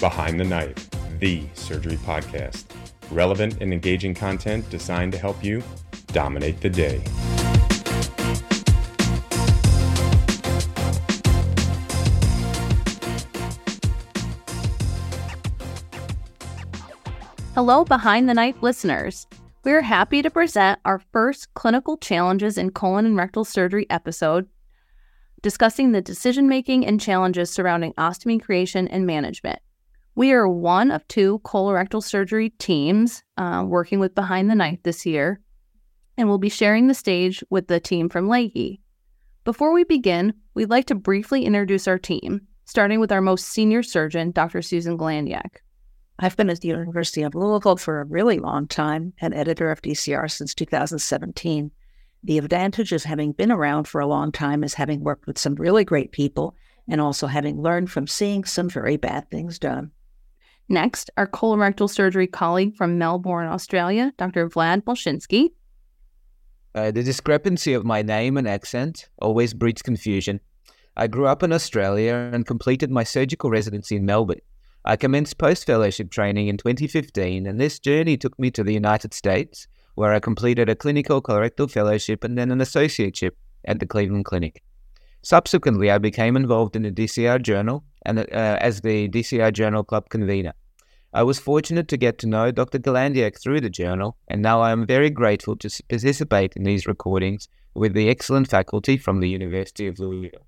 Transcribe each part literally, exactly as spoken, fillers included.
Behind the Knife, the surgery podcast. Relevant and engaging content designed to help you dominate the day. Hello, Behind the Knife listeners. We are happy to present our first Clinical Challenges in Colon and Rectal Surgery episode, discussing the decision-making and challenges surrounding ostomy creation and management. We are one of two colorectal surgery teams uh, working with Behind the Knife this year, and we'll be sharing the stage with the team from Lahey. Before we begin, we'd like to briefly introduce our team, starting with our most senior surgeon, Doctor Susan Glandiak. I've been at the University of Louisville for a really long time and editor of D C R since two thousand seventeen. The advantage of having been around for a long time is having worked with some really great people and also having learned from seeing some very bad things done. Next, our colorectal surgery colleague from Melbourne, Australia, Doctor Vlad Bolshinsky. Uh, the discrepancy of my name and accent always breeds confusion. I grew up in Australia and completed my surgical residency in Melbourne. I commenced post-fellowship training in twenty fifteen, and this journey took me to the United States, where I completed a clinical colorectal fellowship and then an associateship at the Cleveland Clinic. Subsequently, I became involved in the D C R Journal and uh, as the D C R Journal Club convener. I was fortunate to get to know Doctor Glandiak through the journal, and now I am very grateful to participate in these recordings with the excellent faculty from the University of Louisville.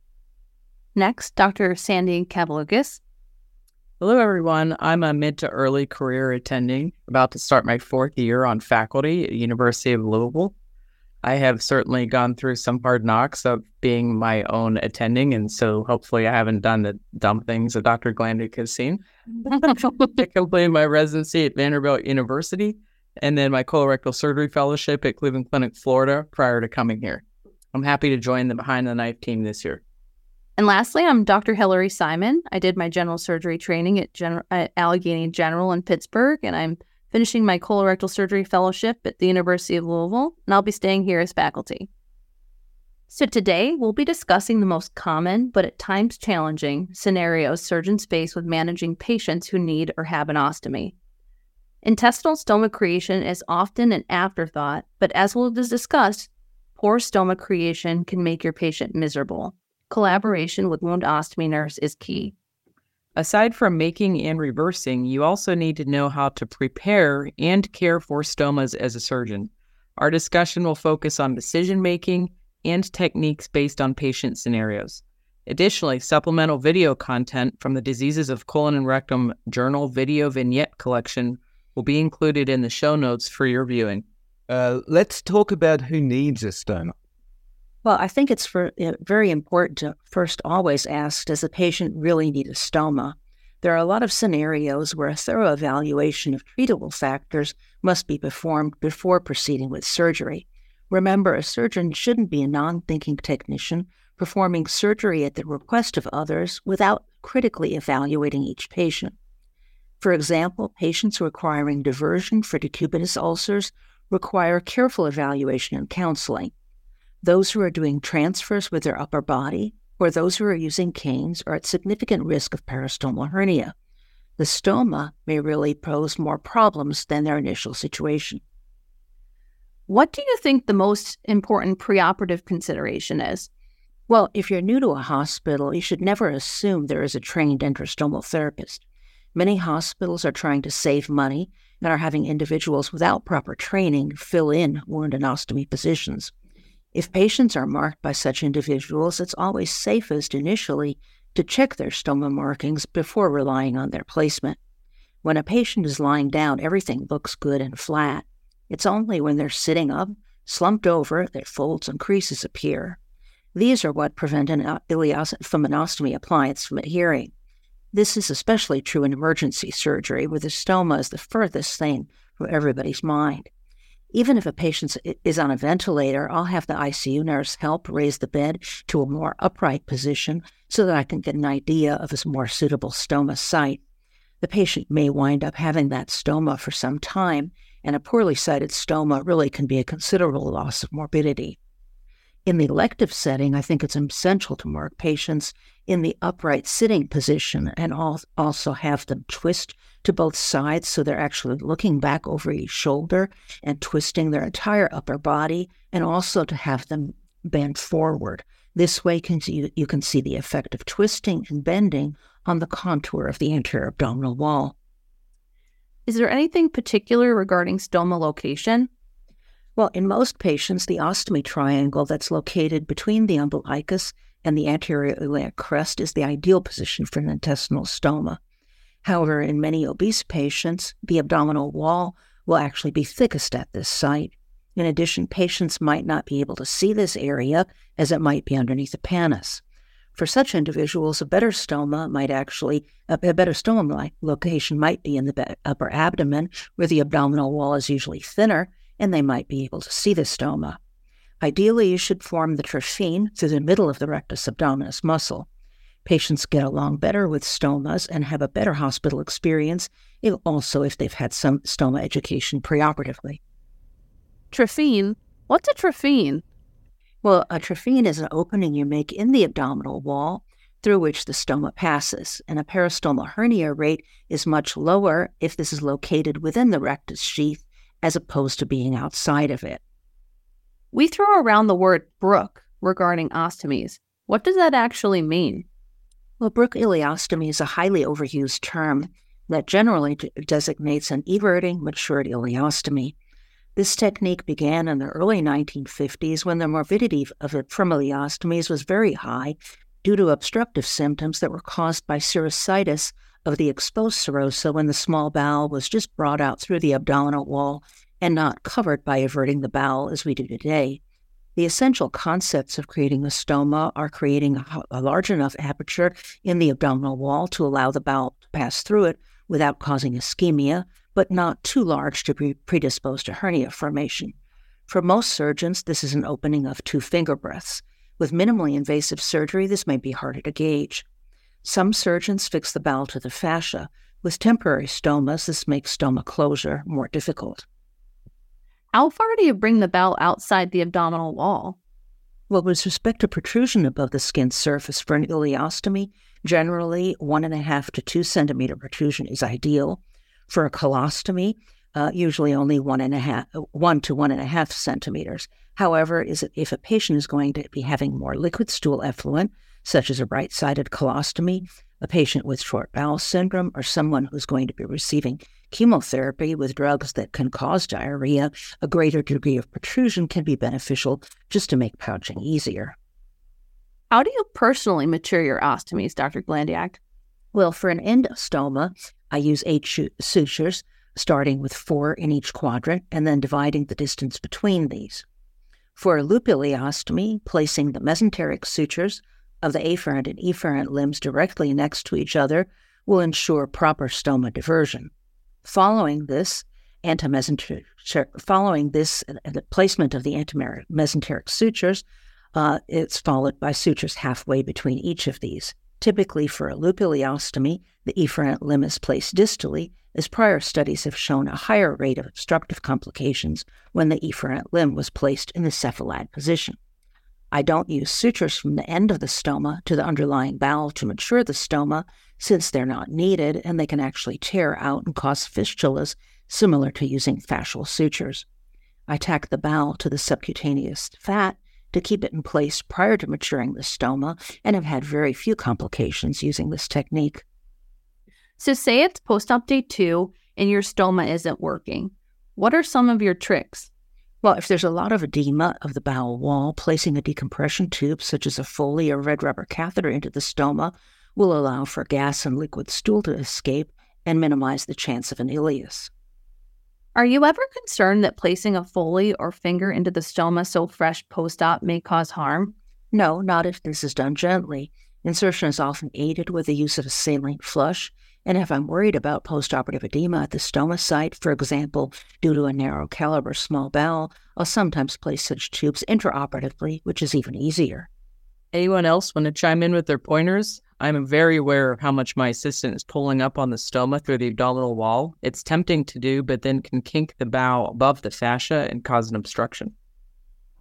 Next, Doctor Sandy Kavaloukis. Hello, everyone. I'm a mid to early career attending, about to start my fourth year on faculty at University of Louisville. I have certainly gone through some hard knocks of being my own attending, and so hopefully I haven't done the dumb things that Doctor Glandiak has seen. I completed my residency at Vanderbilt University and then my colorectal surgery fellowship at Cleveland Clinic, Florida, prior to coming here. I'm happy to join the Behind the Knife team this year. And lastly, I'm Doctor Hillary Simon. I did my general surgery training at, Gen- at Allegheny General in Pittsburgh, and I'm finishing my colorectal surgery fellowship at the University of Louisville, and I'll be staying here as faculty. So today, we'll be discussing the most common, but at times challenging, scenarios surgeons face with managing patients who need or have an ostomy. Intestinal stoma creation is often an afterthought, but as we'll discuss, poor stoma creation can make your patient miserable. Collaboration with wound ostomy nurse is key. Aside from making and reversing, you also need to know how to prepare and care for stomas as a surgeon. Our discussion will focus on decision-making and techniques based on patient scenarios. Additionally, supplemental video content from the Diseases of Colon and Rectum Journal Video Vignette Collection will be included in the show notes for your viewing. Uh, let's talk about who needs a stoma. Well, I think it's for, uh, very important to first always ask, does the patient really need a stoma? There are a lot of scenarios where a thorough evaluation of treatable factors must be performed before proceeding with surgery. Remember, a surgeon shouldn't be a non-thinking technician performing surgery at the request of others without critically evaluating each patient. For example, patients requiring diversion for decubitus ulcers require careful evaluation and counseling. Those who are doing transfers with their upper body or those who are using canes are at significant risk of peristomal hernia. The stoma may really pose more problems than their initial situation. What do you think the most important preoperative consideration is? Well, if you're new to a hospital, you should never assume there is a trained enterostomal therapist. Many hospitals are trying to save money and are having individuals without proper training fill in wound and ostomy positions. If patients are marked by such individuals, it's always safest initially to check their stoma markings before relying on their placement. When a patient is lying down, everything looks good and flat. It's only when they're sitting up, slumped over, that folds and creases appear. These are what prevent an ileostomy from an ostomy appliance from adhering. This is especially true in emergency surgery, where the stoma is the furthest thing from everybody's mind. Even if a patient is on a ventilator, I'll have the I C U nurse help raise the bed to a more upright position so that I can get an idea of a more suitable stoma site. The patient may wind up having that stoma for some time, and a poorly sited stoma really can be a considerable loss of morbidity. In the elective setting, I think it's essential to mark patients in the upright sitting position and also have them twist to both sides so they're actually looking back over each shoulder and twisting their entire upper body, and also to have them bend forward. This way can you, you can see the effect of twisting and bending on the contour of the anterior abdominal wall. Is there anything particular regarding stoma location? Well, in most patients, the ostomy triangle that's located between the umbilicus and the anterior iliac crest is the ideal position for an intestinal stoma. However, in many obese patients, the abdominal wall will actually be thickest at this site. In addition, patients might not be able to see this area as it might be underneath the pannus. For such individuals, a better stoma might actually, a better stoma location might be in the upper abdomen, where the abdominal wall is usually thinner, and they might be able to see the stoma. Ideally, you should form the trophene through the middle of the rectus abdominis muscle. Patients get along better with stomas and have a better hospital experience, also if they've had some stoma education preoperatively. Trophene? What's a trophene? Well, a trophene is an opening you make in the abdominal wall through which the stoma passes, and a peristomal hernia rate is much lower if this is located within the rectus sheath as opposed to being outside of it. We throw around the word Brooke regarding ostomies. What does that actually mean? Well, Brooke ileostomy is a highly overused term that generally d- designates an everting matured ileostomy. This technique began in the early nineteen fifties when the morbidity of ileostomies was very high due to obstructive symptoms that were caused by serositis of the exposed serosa when the small bowel was just brought out through the abdominal wall and not covered by everting the bowel as we do today. The essential concepts of creating a stoma are creating a, a large enough aperture in the abdominal wall to allow the bowel to pass through it without causing ischemia, but not too large to be predisposed to hernia formation. For most surgeons, this is an opening of two finger breadths. With minimally invasive surgery, this may be harder to gauge. Some surgeons fix the bowel to the fascia. With temporary stomas, this makes stoma closure more difficult. How far do you bring the bowel outside the abdominal wall? Well, with respect to protrusion above the skin surface for an ileostomy, generally one and a half to two centimeter protrusion is ideal. For a colostomy, uh, usually only one and a half, one to one and a half centimeters. However, is it, if a patient is going to be having more liquid stool effluent, such as a right-sided colostomy, a patient with short bowel syndrome, or someone who's going to be receiving chemotherapy with drugs that can cause diarrhea, a greater degree of protrusion can be beneficial just to make pouching easier. How do you personally mature your ostomies, Doctor Glandiak? Well, for an endostoma, I use eight sh- sutures, starting with four in each quadrant and then dividing the distance between these. For a loop ileostomy, placing the mesenteric sutures of the afferent and efferent limbs directly next to each other will ensure proper stoma diversion. Following this, antimesenteric, following this, uh, the placement of the antimesenteric sutures, uh, it's followed by sutures halfway between each of these. Typically, for a loop ileostomy, the efferent limb is placed distally, as prior studies have shown a higher rate of obstructive complications when the efferent limb was placed in the cephalad position. I don't use sutures from the end of the stoma to the underlying bowel to mature the stoma, since they're not needed and they can actually tear out and cause fistulas, similar to using fascial sutures. I tack the bowel to the subcutaneous fat to keep it in place prior to maturing the stoma, and have had very few complications using this technique. So say it's post-op day two and your stoma isn't working. What are some of your tricks? Well, if there's a lot of edema of the bowel wall, placing a decompression tube, such as a Foley or red rubber catheter, into the stoma will allow for gas and liquid stool to escape and minimize the chance of an ileus. Are you ever concerned that placing a Foley or finger into the stoma so fresh post-op may cause harm? No, not if this is done gently. Insertion is often aided with the use of a saline flush, and if I'm worried about postoperative edema at the stoma site, for example, due to a narrow caliber small bowel, I'll sometimes place such tubes intraoperatively, which is even easier. Anyone else want to chime in with their pointers? I'm very aware of how much my assistant is pulling up on the stoma through the abdominal wall. It's tempting to do, but then can kink the bowel above the fascia and cause an obstruction.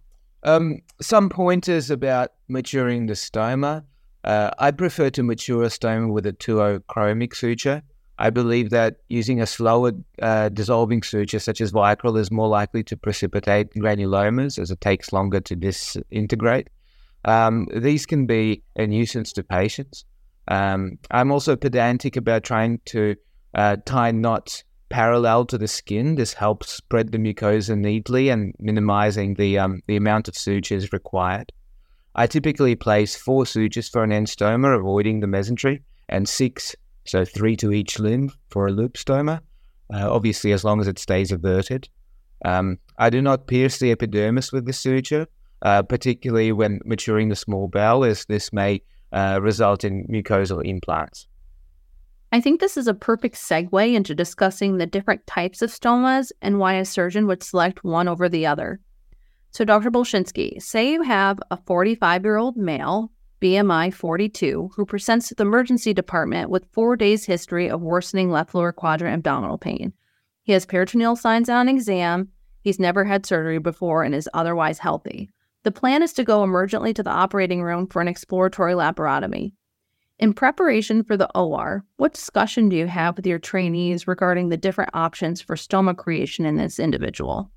Um, some pointers about maturing the stoma. Uh, I prefer to mature a stoma with a duochromic suture. I believe that using a slower uh, dissolving suture such as Vicryl is more likely to precipitate granulomas as it takes longer to disintegrate. Um, these can be a nuisance to patients. Um, I'm also pedantic about trying to uh, tie knots parallel to the skin. This helps spread the mucosa neatly and minimizing the um, the amount of sutures required. I typically place four sutures for an end stoma, avoiding the mesentery, and six, so three to each limb for a loop stoma, uh, obviously as long as it stays averted. Um, I do not pierce the epidermis with the suture, uh, particularly when maturing the small bowel, as this may uh, result in mucosal implants. I think this is a perfect segue into discussing the different types of stomas and why a surgeon would select one over the other. So Doctor Bolshinsky, say you have a forty-five-year-old male, B M I forty-two, who presents to the emergency department with four days history of worsening left lower quadrant abdominal pain. He has peritoneal signs on exam, he's never had surgery before, and is otherwise healthy. The plan is to go emergently to the operating room for an exploratory laparotomy. In preparation for the O R, what discussion do you have with your trainees regarding the different options for stoma creation in this individual?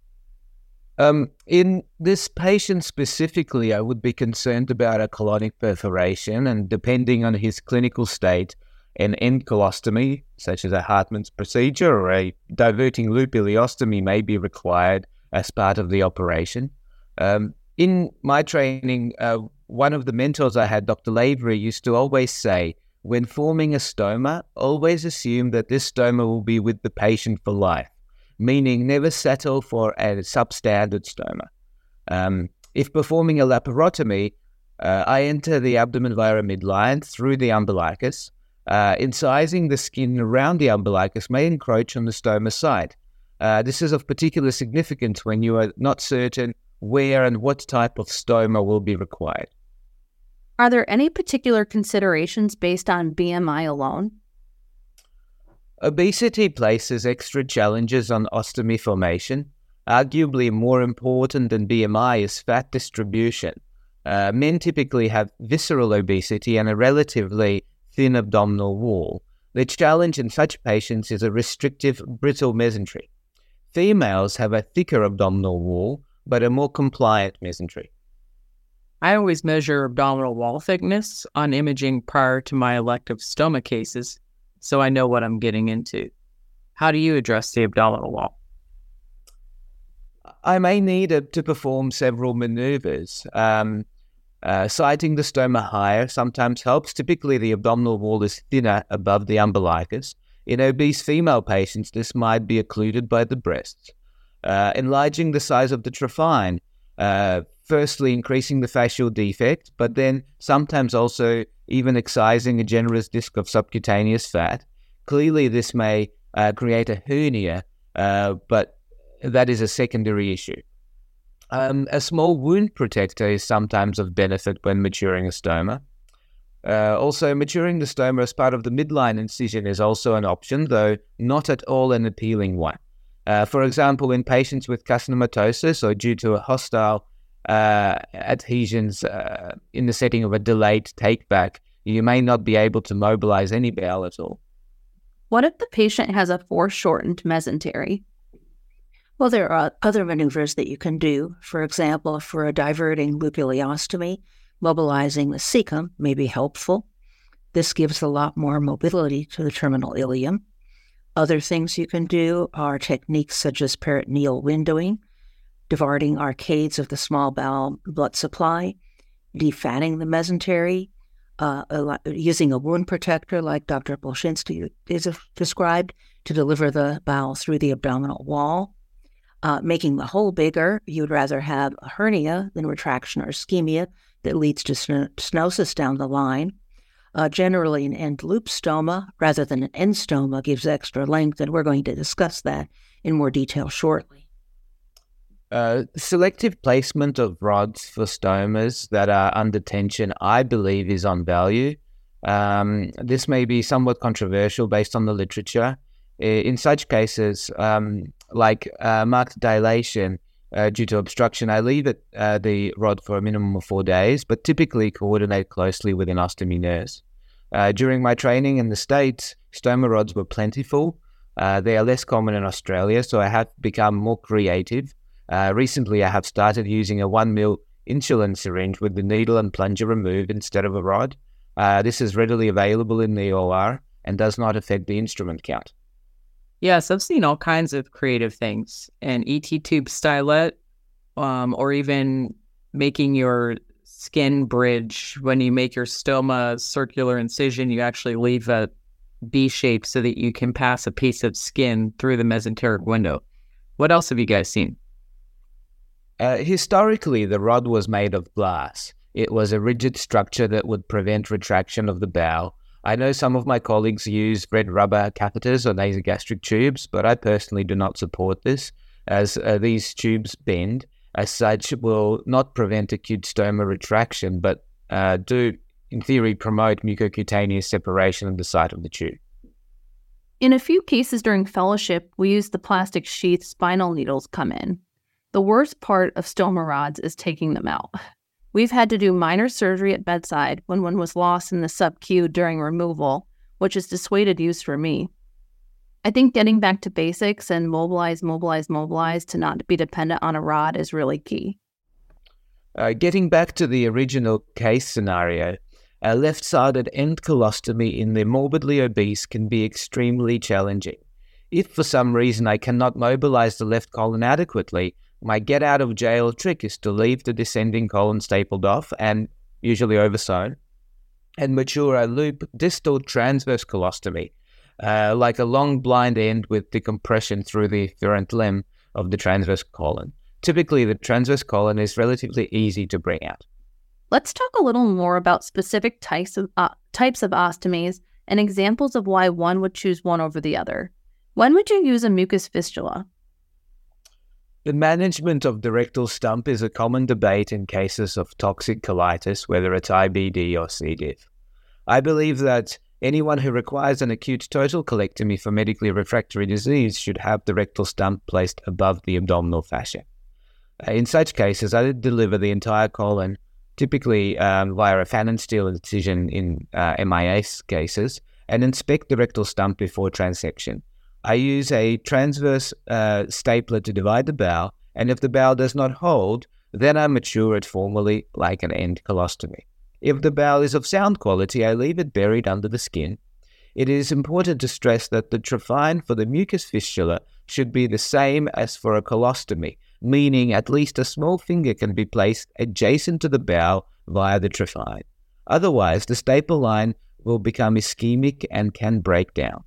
Um, in this patient specifically, I would be concerned about a colonic perforation, and depending on his clinical state, an end colostomy, such as a Hartmann's procedure, or a diverting loop ileostomy may be required as part of the operation. Um, in my training, uh, one of the mentors I had, Doctor Lavery, used to always say, when forming a stoma, always assume that this stoma will be with the patient for life, meaning never settle for a substandard stoma. Um, if performing a laparotomy, uh, I enter the abdomen via midline through the umbilicus. Uh, incising the skin around the umbilicus may encroach on the stoma site. Uh, this is of particular significance when you are not certain where and what type of stoma will be required. Are there any particular considerations based on B M I alone? Obesity places extra challenges on ostomy formation. Arguably more important than B M I is fat distribution. Uh, men typically have visceral obesity and a relatively thin abdominal wall. The challenge in such patients is a restrictive, brittle mesentery. Females have a thicker abdominal wall, but a more compliant mesentery. I always measure abdominal wall thickness on imaging prior to my elective stoma cases, so I know what I'm getting into. How do you address the abdominal wall? I may need a, to perform several maneuvers. Um, uh, sighting the stoma higher sometimes helps. Typically, the abdominal wall is thinner above the umbilicus. In obese female patients, this might be occluded by the breasts. Uh, enlarging the size of the traphein, uh, firstly increasing the fascial defect, but then sometimes also even excising a generous disc of subcutaneous fat. Clearly, this may uh, create a hernia, uh, but that is a secondary issue. Um, a small wound protector is sometimes of benefit when maturing a stoma. Uh, also, maturing the stoma as part of the midline incision is also an option, though not at all an appealing one. Uh, for example, in patients with carcinomatosis or due to a hostile uh, adhesions uh, in the setting of a delayed take-back, you may not be able to mobilize any bowel at all. What if the patient has a foreshortened mesentery? Well, there are other maneuvers that you can do. For example, for a diverting loop ileostomy, mobilizing the cecum may be helpful. This gives a lot more mobility to the terminal ileum. Other things you can do are techniques such as peritoneal windowing, diverting arcades of the small bowel blood supply, defatting the mesentery, uh, a, using a wound protector like Doctor Bolshinsky is described to deliver the bowel through the abdominal wall. Uh, making the hole bigger, you'd rather have a hernia than retraction or ischemia that leads to stenosis down the line. Uh, generally, an end loop stoma rather than an end stoma gives extra length, and we're going to discuss that in more detail shortly. Uh, selective placement of rods for stomas that are under tension, I believe, is on value. Um, this may be somewhat controversial based on the literature. In such cases, um, like uh, marked dilation, uh, due to obstruction, I leave it, uh, the rod for a minimum of four days, but typically coordinate closely with an ostomy nurse. Uh, during my training in the States, stoma rods were plentiful. Uh, they are less common in Australia, so I have become more creative. Uh, recently, I have started using a one mil insulin syringe with the needle and plunger removed instead of a rod. Uh, this is readily available in the O R and does not affect the instrument count. Yes, I've seen all kinds of creative things. An E T tube stylet, um, or even making your skin bridge. When you make your stoma circular incision, you actually leave a B shape so that you can pass a piece of skin through the mesenteric window. What else have you guys seen? Uh, historically, the rod was made of glass. It was a rigid structure that would prevent retraction of the bowel. I know some of my colleagues use red rubber catheters or nasogastric tubes, but I personally do not support this, as uh, these tubes bend. As such, will not prevent acute stoma retraction, but uh, do, in theory, promote mucocutaneous separation of the site of the tube. In a few cases during fellowship, we use the plastic sheath spinal needles come in. The worst part of stoma rods is taking them out. We've had to do minor surgery at bedside when one was lost in the sub-Q during removal, which has dissuaded use for me. I think getting back to basics and mobilize, mobilize, mobilize to not be dependent on a rod is really key. Uh, getting back to the original case scenario, a left-sided end colostomy in the morbidly obese can be extremely challenging. If for some reason I cannot mobilize the left colon adequately, my get-out-of-jail trick is to leave the descending colon stapled off and usually oversewn, and mature a loop distal transverse colostomy, uh, like a long blind end with decompression through the efferent limb of the transverse colon. Typically, the transverse colon is relatively easy to bring out. Let's talk a little more about specific types of uh, types of ostomies and examples of why one would choose one over the other. When would you use a mucus fistula? The management of the rectal stump is a common debate in cases of toxic colitis, whether it's I B D or C. diff. I believe that anyone who requires an acute total colectomy for medically refractory disease should have the rectal stump placed above the abdominal fascia. Uh, in such cases, I deliver the entire colon, typically um, via a Phanon-Steel incision in uh, M I S cases, and inspect the rectal stump before transection. I use a transverse uh, stapler to divide the bowel, and if the bowel does not hold, then I mature it formally like an end colostomy. If the bowel is of sound quality, I leave it buried under the skin. It is important to stress that the trephine for the mucus fistula should be the same as for a colostomy, meaning at least a small finger can be placed adjacent to the bowel via the trephine. Otherwise, the staple line will become ischemic and can break down.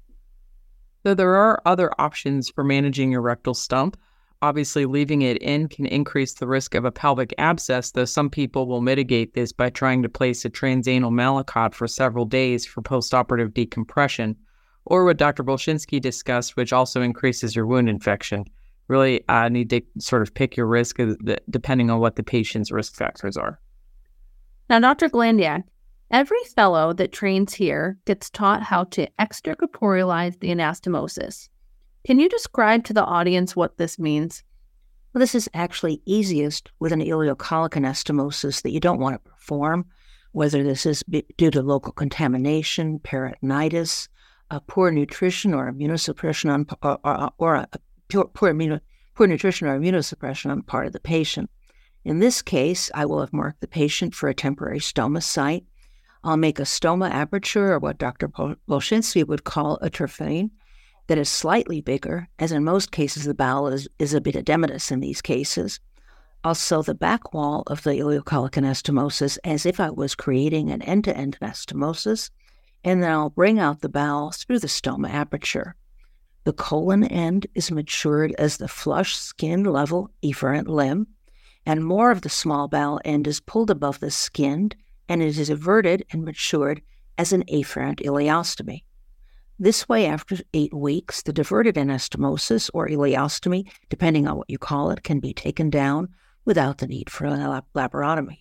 So there are other options for managing your rectal stump. Obviously, leaving it in can increase the risk of a pelvic abscess, though some people will mitigate this by trying to place a transanal Malecot for several days for postoperative decompression, or what Doctor Bolshinsky discussed, which also increases your wound infection. Really uh, need to sort of pick your risk depending on what the patient's risk factors are. Now, Doctor Glandiak, every fellow that trains here gets taught how to extracorporealize the anastomosis. Can you describe to the audience what this means? Well, this is actually easiest with an ileocolic anastomosis that you don't want to perform, whether this is due to local contamination, peritonitis, a poor nutrition or immunosuppression on, or, or, or a poor, poor, immuno, poor nutrition or immunosuppression on the part of the patient. In this case, I will have marked the patient for a temporary stoma site. I'll make a stoma aperture, or what Doctor Bolshinsky would call a trephine, that is slightly bigger, as in most cases the bowel is, is a bit edematous in these cases. I'll sew the back wall of the ileocolic anastomosis as if I was creating an end-to-end anastomosis, and then I'll bring out the bowel through the stoma aperture. The colon end is matured as the flush skin-level efferent limb, and more of the small bowel end is pulled above the skin, and it is everted and matured as an afferent ileostomy. This way, after eight weeks, the diverted anastomosis or ileostomy, depending on what you call it, can be taken down without the need for a lap- laparotomy.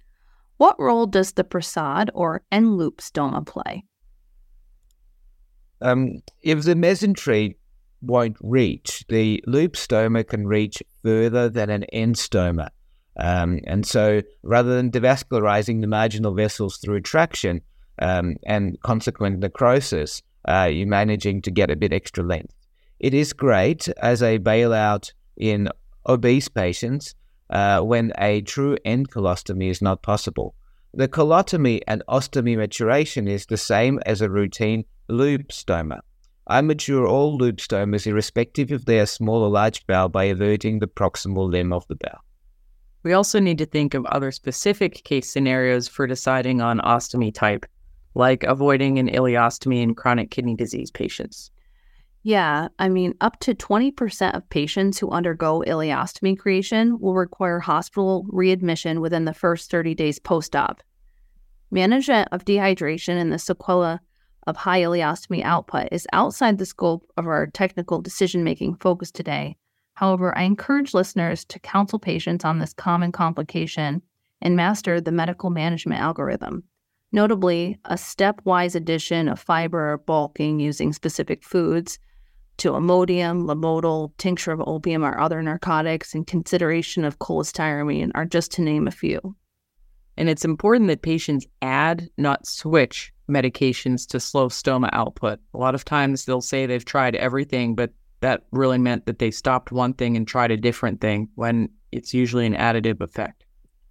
What role does the Prasad or end-loop stoma play? Um, if the mesentery won't reach. The loop stoma can reach further than an end stoma. Um, and so rather than devascularizing the marginal vessels through retraction um, and consequent necrosis, uh, you're managing to get a bit extra length. It is great as a bailout in obese patients uh, when a true end colostomy is not possible. The colotomy and ostomy maturation is the same as a routine loop stoma. I mature all loop stomas irrespective if they are small or large bowel by averting the proximal limb of the bowel. We also need to think of other specific case scenarios for deciding on ostomy type, like avoiding an ileostomy in chronic kidney disease patients. Yeah, I mean, up to twenty percent of patients who undergo ileostomy creation will require hospital readmission within the first thirty days post-op. Management of dehydration and the sequela of high ileostomy output is outside the scope of our technical decision-making focus today. However, I encourage listeners to counsel patients on this common complication and master the medical management algorithm. Notably, a stepwise addition of fiber or bulking using specific foods to Imodium, Lomotil, tincture of opium, or other narcotics, and consideration of cholestyramine are just to name a few. And it's important that patients add, not switch, medications to slow stoma output. A lot of times they'll say they've tried everything, but that really meant that they stopped one thing and tried a different thing when it's usually an additive effect.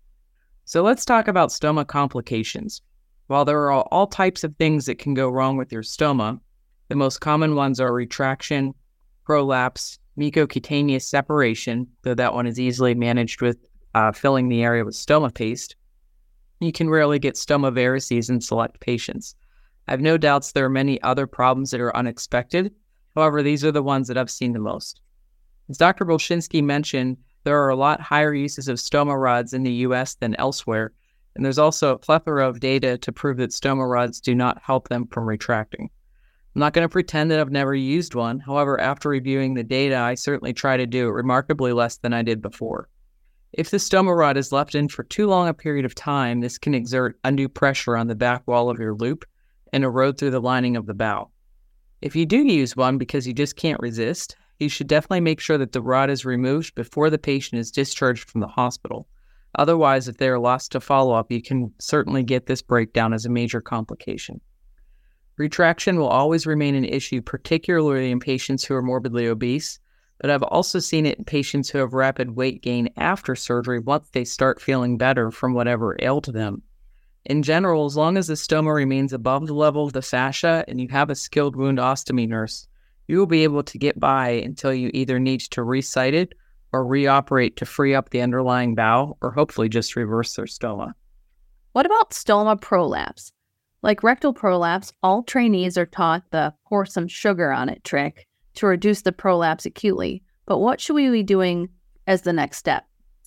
So let's talk about stoma complications. While there are all types of things that can go wrong with your stoma, the most common ones are retraction, prolapse, mucocutaneous separation, though that one is easily managed with uh, filling the area with stoma paste. You can rarely get stoma varices in select patients. I have no doubts there are many other problems that are unexpected. However, these are the ones that I've seen the most. As Doctor Bolshinsky mentioned, there are a lot higher uses of stoma rods in the U S than elsewhere, and there's also a plethora of data to prove that stoma rods do not help them from retracting. I'm not going to pretend that I've never used one. However, after reviewing the data, I certainly try to do it remarkably less than I did before. If the stoma rod is left in for too long a period of time, this can exert undue pressure on the back wall of your loop and erode through the lining of the bowel. If you do use one because you just can't resist, you should definitely make sure that the rod is removed before the patient is discharged from the hospital. Otherwise, if they are lost to follow-up, you can certainly get this breakdown as a major complication. Retraction will always remain an issue, particularly in patients who are morbidly obese, but I've also seen it in patients who have rapid weight gain after surgery once they start feeling better from whatever ailed them. In general, as long as the stoma remains above the level of the fascia and you have a skilled wound ostomy nurse, you will be able to get by until you either need to resite it or reoperate to free up the underlying bowel, or hopefully just reverse their stoma. What about stoma prolapse? Like rectal prolapse, all trainees are taught the pour some sugar on it trick to reduce the prolapse acutely. But what should we be doing as the next step?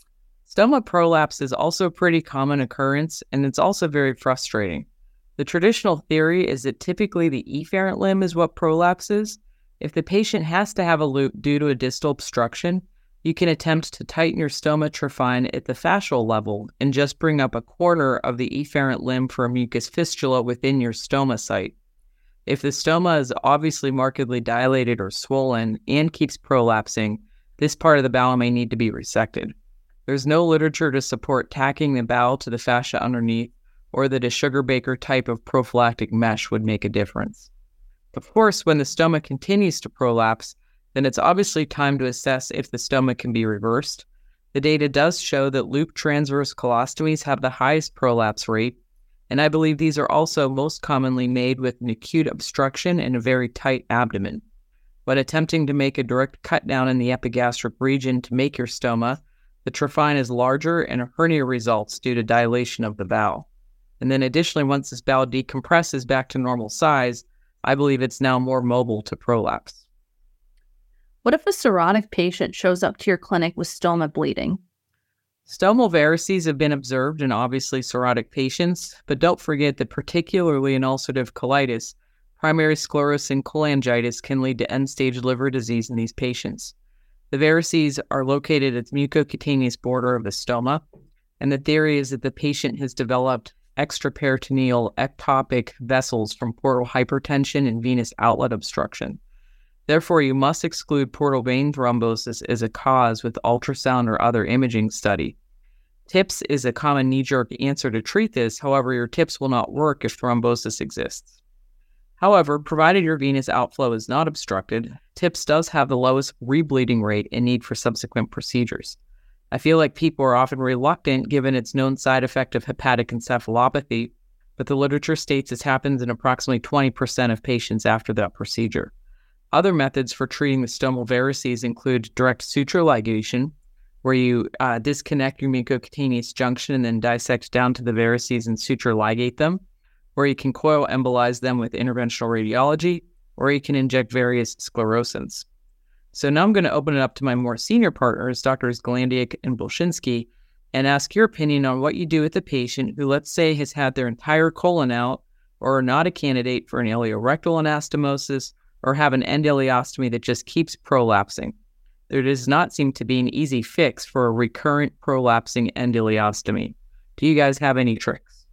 Stoma prolapse is also a pretty common occurrence, and it's also very frustrating. The traditional theory is that typically the efferent limb is what prolapses. If the patient has to have a loop due to a distal obstruction, you can attempt to tighten your stoma trifine at the fascial level and just bring up a corner of the efferent limb for a mucus fistula within your stoma site. If the stoma is obviously markedly dilated or swollen and keeps prolapsing, this part of the bowel may need to be resected. There's no literature to support tacking the bowel to the fascia underneath, or that a sugar baker type of prophylactic mesh would make a difference. Of course, when the stoma continues to prolapse, then it's obviously time to assess if the stoma can be reversed. The data does show that loop transverse colostomies have the highest prolapse rate, and I believe these are also most commonly made with an acute obstruction and a very tight abdomen. When attempting to make a direct cut down in the epigastric region to make your stoma, the trifine is larger and a hernia results due to dilation of the bowel. And then additionally, once this bowel decompresses back to normal size, I believe it's now more mobile to prolapse. What if a cirrhotic patient shows up to your clinic with stoma bleeding? Stomal varices have been observed in obviously cirrhotic patients, but don't forget that particularly in ulcerative colitis, primary sclerosing and cholangitis can lead to end-stage liver disease in these patients. The varices are located at the mucocutaneous border of the stoma, and the theory is that the patient has developed extraperitoneal ectopic vessels from portal hypertension and venous outlet obstruction. Therefore, you must exclude portal vein thrombosis as a cause with ultrasound or other imaging study. T I P S is a common knee-jerk answer to treat this. However, your T I P S will not work if thrombosis exists. However, provided your venous outflow is not obstructed, T I P S does have the lowest rebleeding rate and need for subsequent procedures. I feel like people are often reluctant given its known side effect of hepatic encephalopathy, but the literature states this happens in approximately twenty percent of patients after that procedure. Other methods for treating the stomal varices include direct suture ligation, where you uh, disconnect your mucocutaneous junction and then dissect down to the varices and suture ligate them, or you can coil embolize them with interventional radiology, or you can inject various sclerosants. So now I'm going to open it up to my more senior partners, Doctors Glandiak and Bolshinsky, and ask your opinion on what you do with a patient who, let's say, has had their entire colon out or are not a candidate for an ileorectal anastomosis or have an end ileostomy that just keeps prolapsing. There does not seem to be an easy fix for a recurrent prolapsing end ileostomy. Do you guys have any tricks?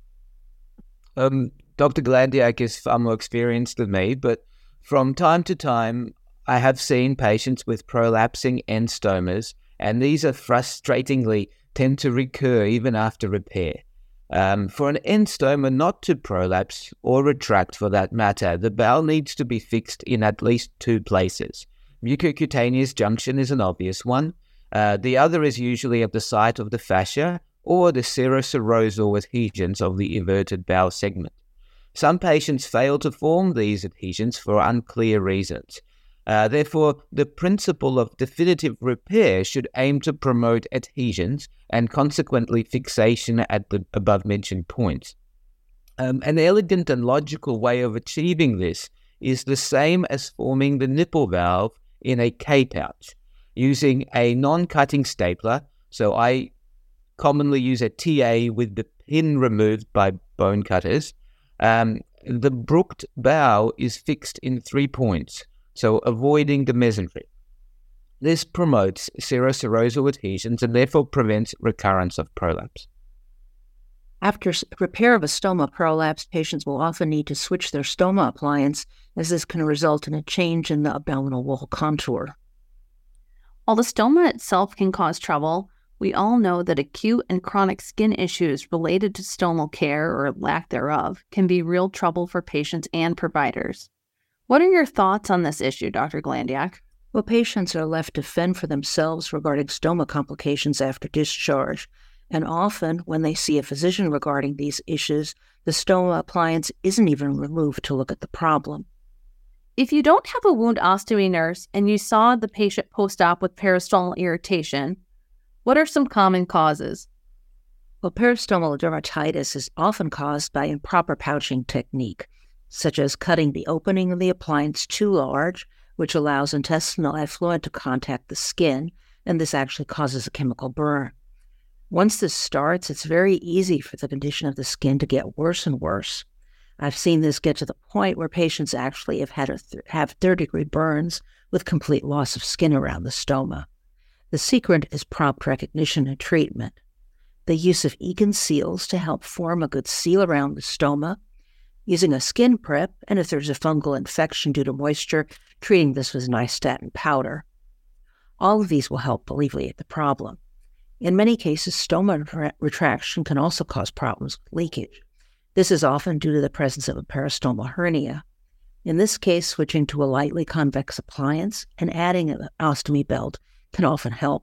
Um, Doctor Glandiak is far more experienced than me, but from time to time, I have seen patients with prolapsing end stomas, and these are frustratingly tend to recur even after repair. Um, for an end stoma not to prolapse or retract for that matter, the bowel needs to be fixed in at least two places. Mucocutaneous junction is an obvious one. Uh, the other is usually at the site of the fascia or the seroserosal adhesions of the everted bowel segment. Some patients fail to form these adhesions for unclear reasons. Uh, therefore, the principle of definitive repair should aim to promote adhesions and consequently fixation at the above-mentioned points. Um, an elegant and logical way of achieving this is the same as forming the nipple valve in a K-pouch, using a non-cutting stapler. So I commonly use a T A with the pin removed by bone cutters. Um, the brooked bowel is fixed in three points, so avoiding the mesentery. This promotes seroserosal adhesions and therefore prevents recurrence of prolapse. After repair of a stoma prolapse, patients will often need to switch their stoma appliance, as this can result in a change in the abdominal wall contour. While the stoma itself can cause trouble, we all know that acute and chronic skin issues related to stomal care or lack thereof can be real trouble for patients and providers. What are your thoughts on this issue, Doctor Glandiak? Well, patients are left to fend for themselves regarding stoma complications after discharge, and often when they see a physician regarding these issues, the stoma appliance isn't even removed to look at the problem. If you don't have a wound ostomy nurse and you saw the patient post-op with peristomal irritation, what are some common causes? Well, peristomal dermatitis is often caused by improper pouching technique, such as cutting the opening of the appliance too large, which allows intestinal effluent to contact the skin, and this actually causes a chemical burn. Once this starts, it's very easy for the condition of the skin to get worse and worse. I've seen this get to the point where patients actually have had a th- have third-degree burns with complete loss of skin around the stoma. The secret is prompt recognition and treatment. The use of Egan seals to help form a good seal around the stoma, using a skin prep, and if there's a fungal infection due to moisture, treating this with nystatin powder. All of these will help alleviate the problem. In many cases, stoma retraction can also cause problems with leakage. This is often due to the presence of a peristomal hernia. In this case, switching to a lightly convex appliance and adding an ostomy belt can often help.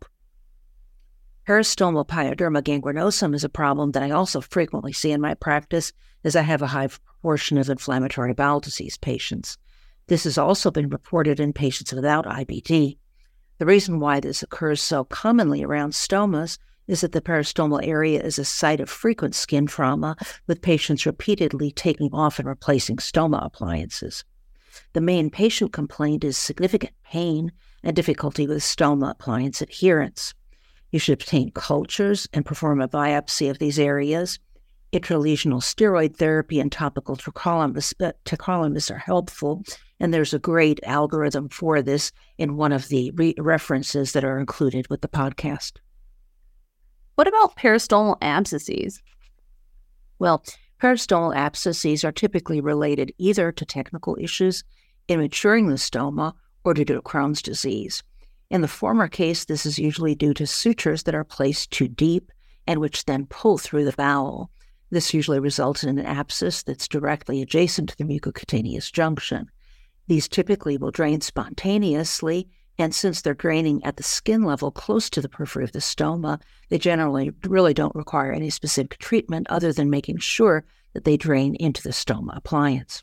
Peristomal pyoderma gangrenosum is a problem that I also frequently see in my practice, as I have a high proportion of inflammatory bowel disease patients. This has also been reported in patients without I B D. The reason why this occurs so commonly around stomas is that the peristomal area is a site of frequent skin trauma, with patients repeatedly taking off and replacing stoma appliances. The main patient complaint is significant pain and difficulty with stoma appliance adherence. You should obtain cultures and perform a biopsy of these areas. Intralesional steroid therapy and topical tacrolimus are helpful, and there's a great algorithm for this in one of the re- references that are included with the podcast. What about peristomal abscesses? Well, peristomal abscesses are typically related either to technical issues in maturing the stoma or due to Crohn's disease. In the former case, this is usually due to sutures that are placed too deep and which then pull through the bowel. This usually results in an abscess that's directly adjacent to the mucocutaneous junction. These typically will drain spontaneously, and since they're draining at the skin level close to the periphery of the stoma, they generally really don't require any specific treatment other than making sure that they drain into the stoma appliance.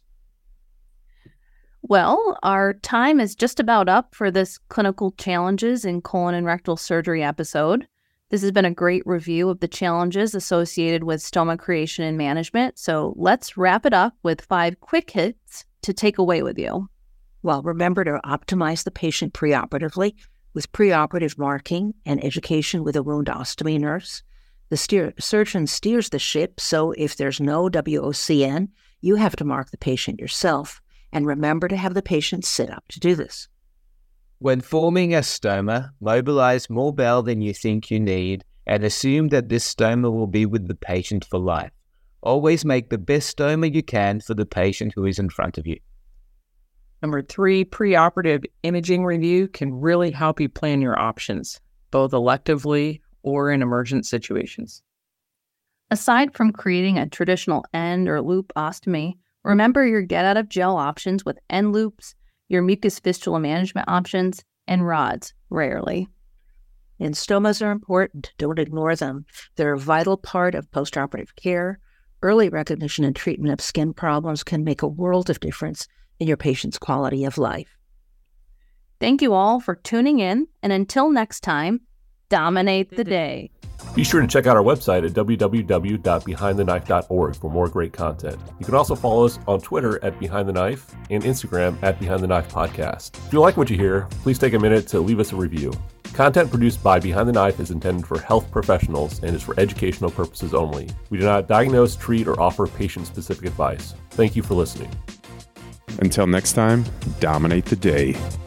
Well, our time is just about up for this clinical challenges in colon and rectal surgery episode. This has been a great review of the challenges associated with stoma creation and management. So let's wrap it up with five quick hits to take away with you. Well, remember to optimize the patient preoperatively with preoperative marking and education with a wound ostomy nurse. The steer- surgeon steers the ship, so if there's no W O C N, you have to mark the patient yourself. And remember to have the patient sit up to do this. When forming a stoma, mobilize more bowel than you think you need and assume that this stoma will be with the patient for life. Always make the best stoma you can for the patient who is in front of you. Number three, preoperative imaging review can really help you plan your options, both electively or in emergent situations. Aside from creating a traditional end or loop ostomy, remember your get-out-of-jail options with end loops, your mucus fistula management options, and rods, rarely. And stomas are important. Don't ignore them. They're a vital part of postoperative care. Early recognition and treatment of skin problems can make a world of difference in your patient's quality of life. Thank you all for tuning in, and until next time, dominate the day. Be sure to check out our website at w w w dot behind the knife dot org for more great content. You can also follow us on Twitter at Behind the Knife and Instagram at Behind the Knife Podcast. If you like what you hear, please take a minute to leave us a review. Content produced by Behind the Knife is intended for health professionals and is for educational purposes only. We do not diagnose, treat, or offer patient-specific advice. Thank you for listening. Until next time, dominate the day.